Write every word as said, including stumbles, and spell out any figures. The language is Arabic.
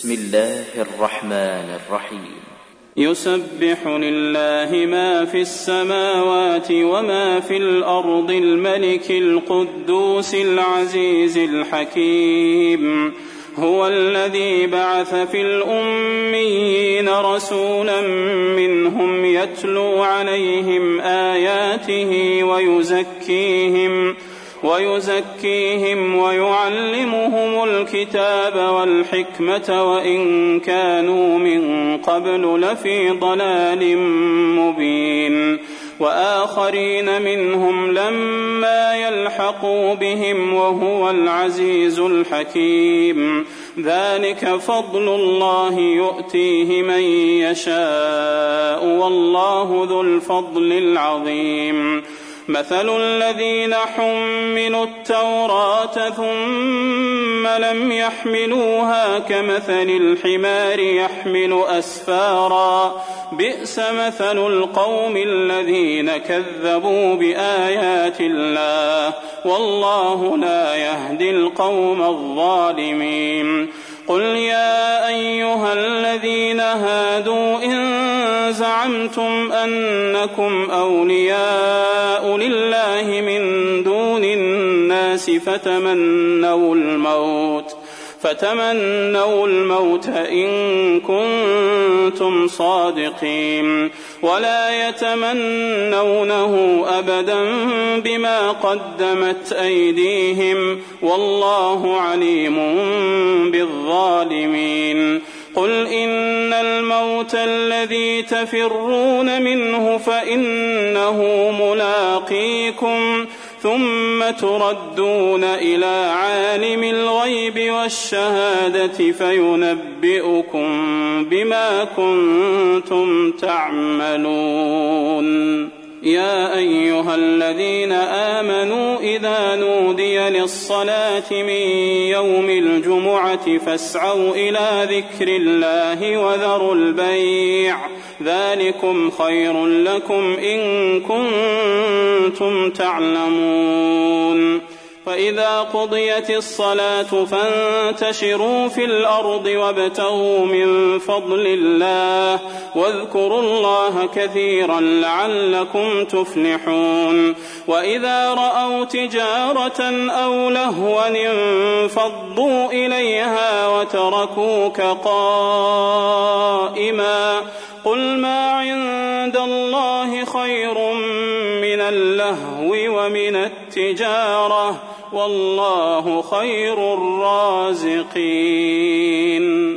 بسم الله الرحمن الرحيم يسبح لله ما في السماوات وما في الأرض الملك القدوس العزيز الحكيم هو الذي بعث في الأميين رسولا منهم يتلو عليهم آياته ويزكيهم ويزكيهم ويعلمهم الكتاب والحكمة وإن كانوا من قبل لفي ضلال مبين وآخرين منهم لما يلحقوا بهم وهو العزيز الحكيم ذلك فضل الله يؤتيه من يشاء والله ذو الفضل العظيم مثل الذين حملوا التوراة ثم لم يحملوها كمثل الحمار يحمل أسفارا بئس مثل القوم الذين كذبوا بآيات الله والله لا يهدي القوم الظالمين قل يا أيها الذين هادوا إن زعمتم أنكم أولياء لله من دون الناس فتمنوا الموت فتمنوا الموت إن كنتم صادقين ولا يتمنونه أبدا بما قدمت أيديهم والله عليم بالظالمين قل إن الموت الذي تفرون منه فإنه ملاقيكم ثم تردون إلى عالم الغيب والشهادة فينبئكم بما كنتم تعملون يا أيها الذين آمنوا إذا نودي للصلاة من يوم الجمعة فاسعوا إلى ذكر الله وذروا البيع ذلكم خير لكم إن كنتم تعلمون فإذا قضيت الصلاة فانتشروا في الأرض وابتغوا من فضل الله واذكروا الله كثيرا لعلكم تفلحون وإذا رأوا تجارة أو لهوا انفضوا إليها وتركوك قائما قل ما عند الله خير من اللهو ومن التجارة والله خير الرازقين.